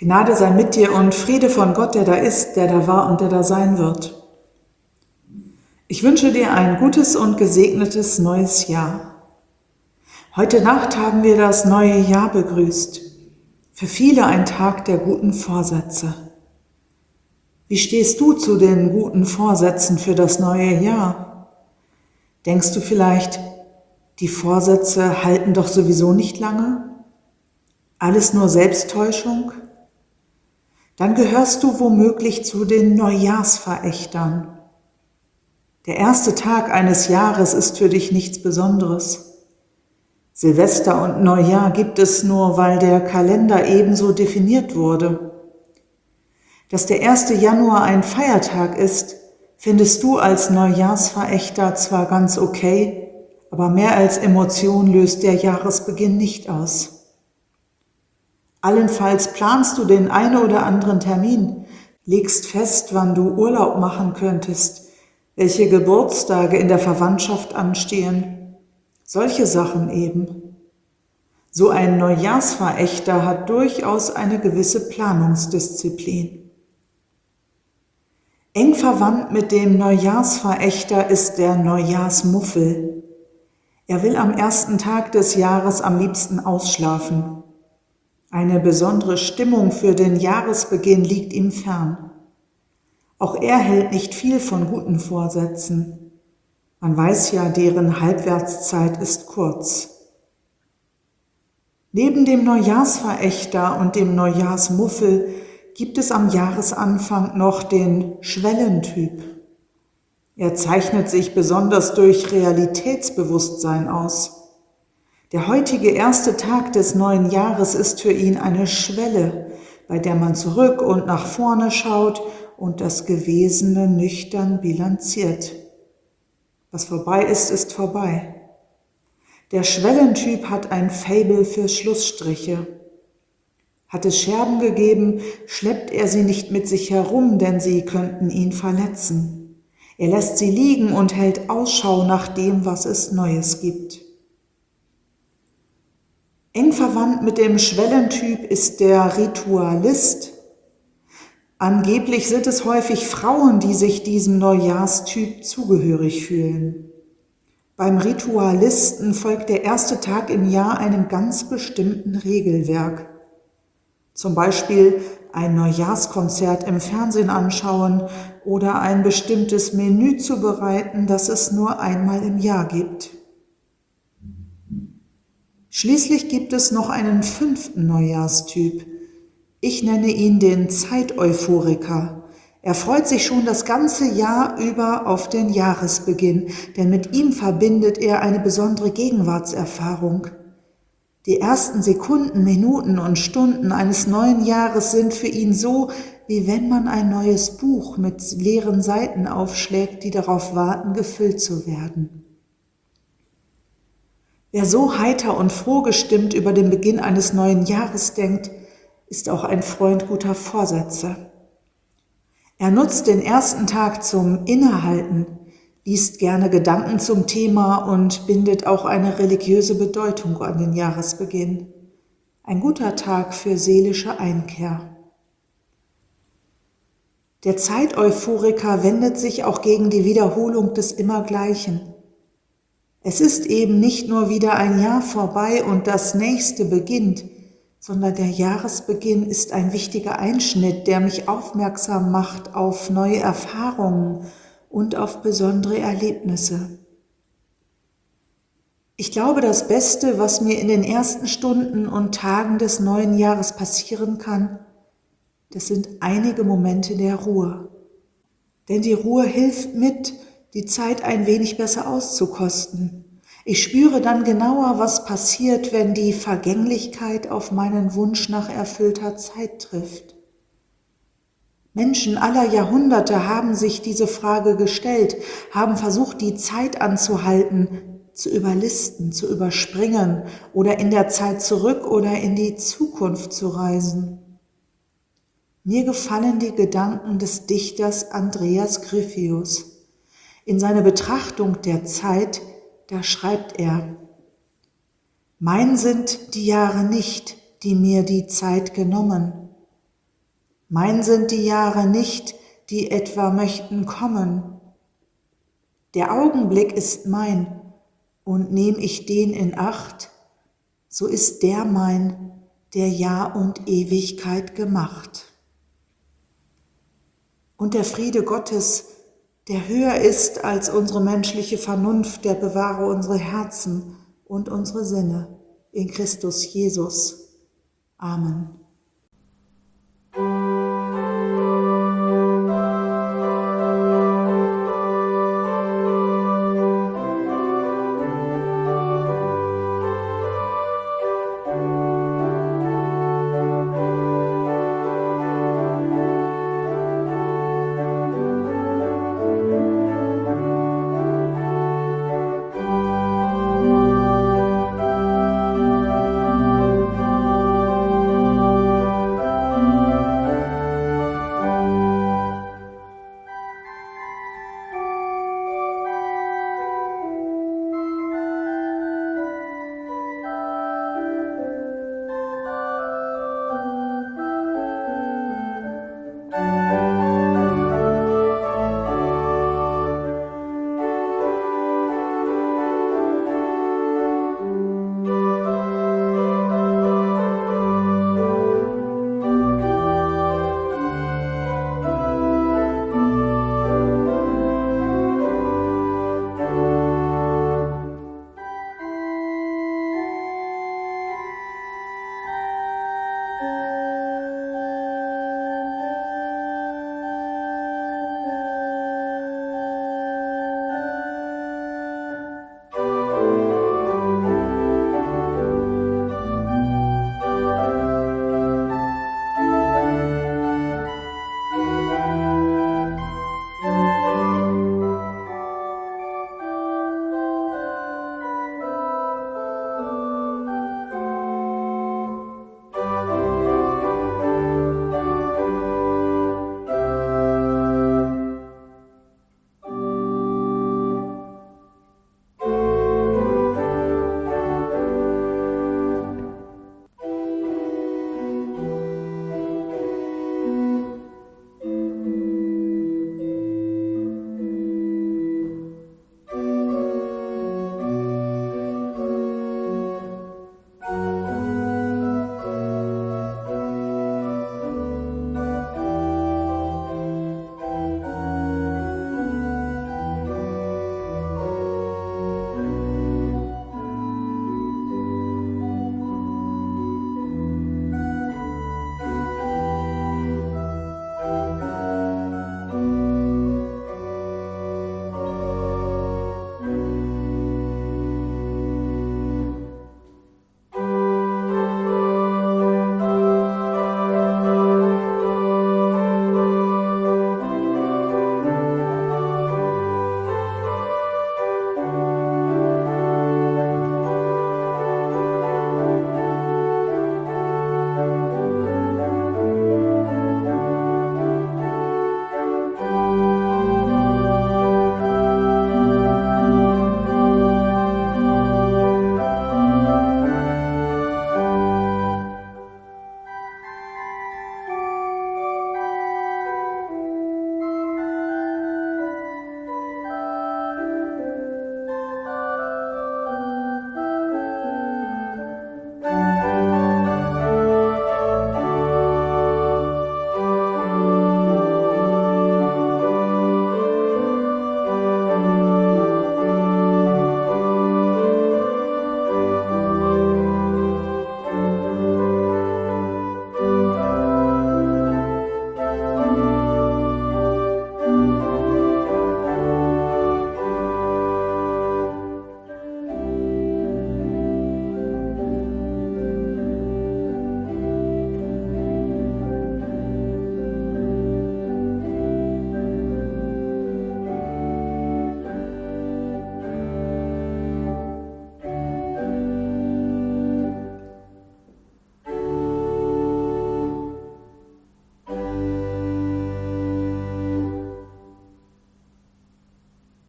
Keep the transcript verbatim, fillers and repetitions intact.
Gnade sei mit dir und Friede von Gott, der da ist, der da war und der da sein wird. Ich wünsche dir ein gutes und gesegnetes neues Jahr. Heute Nacht haben wir das neue Jahr begrüßt. Für viele ein Tag der guten Vorsätze. Wie stehst du zu den guten Vorsätzen für das neue Jahr? Denkst du vielleicht, die Vorsätze halten doch sowieso nicht lange? Alles nur Selbsttäuschung? Dann gehörst du womöglich zu den Neujahrsverächtern. Der erste Tag eines Jahres ist für dich nichts Besonderes. Silvester und Neujahr gibt es nur, weil der Kalender ebenso definiert wurde. Dass der erste Januar ein Feiertag ist, findest du als Neujahrsverächter zwar ganz okay, aber mehr als Emotion löst der Jahresbeginn nicht aus. Allenfalls planst du den einen oder anderen Termin, legst fest, wann du Urlaub machen könntest, welche Geburtstage in der Verwandtschaft anstehen. Solche Sachen eben. So ein Neujahrsverächter hat durchaus eine gewisse Planungsdisziplin. Eng verwandt mit dem Neujahrsverächter ist der Neujahrsmuffel. Er will am ersten Tag des Jahres am liebsten ausschlafen. Eine besondere Stimmung für den Jahresbeginn liegt ihm fern. Auch er hält nicht viel von guten Vorsätzen. Man weiß ja, deren Halbwertszeit ist kurz. Neben dem Neujahrsverächter und dem Neujahrsmuffel gibt es am Jahresanfang noch den Schwellentyp. Er zeichnet sich besonders durch Realitätsbewusstsein aus. Der heutige erste Tag des neuen Jahres ist für ihn eine Schwelle, bei der man zurück und nach vorne schaut und das Gewesene nüchtern bilanziert. Was vorbei ist, ist vorbei. Der Schwellentyp hat ein Faible für Schlussstriche. Hat es Scherben gegeben, schleppt er sie nicht mit sich herum, denn sie könnten ihn verletzen. Er lässt sie liegen und hält Ausschau nach dem, was es Neues gibt. Eng verwandt mit dem Schwellentyp ist der Ritualist. Angeblich sind es häufig Frauen, die sich diesem Neujahrstyp zugehörig fühlen. Beim Ritualisten folgt der erste Tag im Jahr einem ganz bestimmten Regelwerk. Zum Beispiel ein Neujahrskonzert im Fernsehen anschauen oder ein bestimmtes Menü zubereiten, das es nur einmal im Jahr gibt. Schließlich gibt es noch einen fünften Neujahrstyp. Ich nenne ihn den Zeiteuphoriker. Er freut sich schon das ganze Jahr über auf den Jahresbeginn, denn mit ihm verbindet er eine besondere Gegenwartserfahrung. Die ersten Sekunden, Minuten und Stunden eines neuen Jahres sind für ihn so, wie wenn man ein neues Buch mit leeren Seiten aufschlägt, die darauf warten, gefüllt zu werden. Wer so heiter und froh gestimmt über den Beginn eines neuen Jahres denkt, ist auch ein Freund guter Vorsätze. Er nutzt den ersten Tag zum Innehalten, liest gerne Gedanken zum Thema und bindet auch eine religiöse Bedeutung an den Jahresbeginn. Ein guter Tag für seelische Einkehr. Der Zeiteuphoriker wendet sich auch gegen die Wiederholung des Immergleichen. Es ist eben nicht nur wieder ein Jahr vorbei und das nächste beginnt, sondern der Jahresbeginn ist ein wichtiger Einschnitt, der mich aufmerksam macht auf neue Erfahrungen und auf besondere Erlebnisse. Ich glaube, das Beste, was mir in den ersten Stunden und Tagen des neuen Jahres passieren kann, das sind einige Momente der Ruhe. Denn die Ruhe hilft mit, die Zeit ein wenig besser auszukosten. Ich spüre dann genauer, was passiert, wenn die Vergänglichkeit auf meinen Wunsch nach erfüllter Zeit trifft. Menschen aller Jahrhunderte haben sich diese Frage gestellt, haben versucht, die Zeit anzuhalten, zu überlisten, zu überspringen oder in der Zeit zurück oder in die Zukunft zu reisen. Mir gefallen die Gedanken des Dichters Andreas Gryphius. In seiner Betrachtung der Zeit, da schreibt er: Mein sind die Jahre nicht, die mir die Zeit genommen. Mein sind die Jahre nicht, die etwa möchten kommen. Der Augenblick ist mein, und nehm ich den in Acht, so ist der mein, der Jahr und Ewigkeit gemacht. Und der Friede Gottes, der höher ist als unsere menschliche Vernunft, der bewahre unsere Herzen und unsere Sinne in Christus Jesus. Amen.